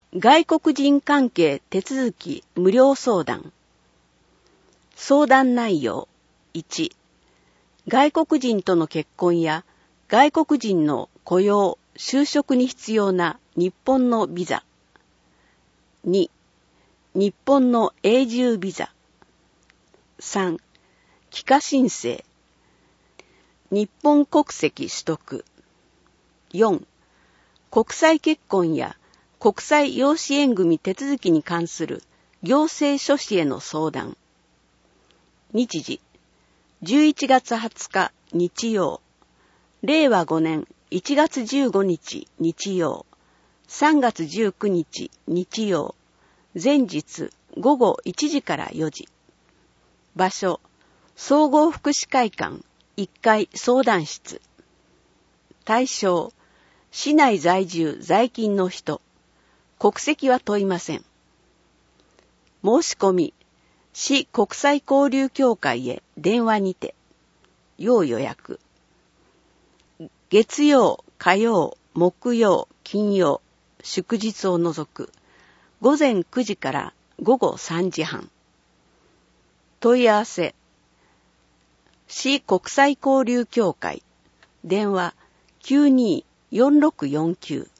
外国人関係手続き無料相談。相談内容。1、外国人との結婚や外国人の雇用、就職に必要な日本のビザ。2、日本の永住ビザ。3、帰化申請。日本国籍取得。4、国際結婚や国際養子縁組手続きに関する行政書士への相談。日時、11月20日日曜、令和5年1月15日日曜、3月19日日曜、前日午後1時から4時。場所、総合福祉会館1階相談室。対象、市内在住在勤の人。国籍は問いません。申し込み、市国際交流協会へ電話にて。要予約。月曜、火曜、木曜、金曜、祝日を除く。午前9時から午後3時半。問い合わせ。市国際交流協会。電話 92-4649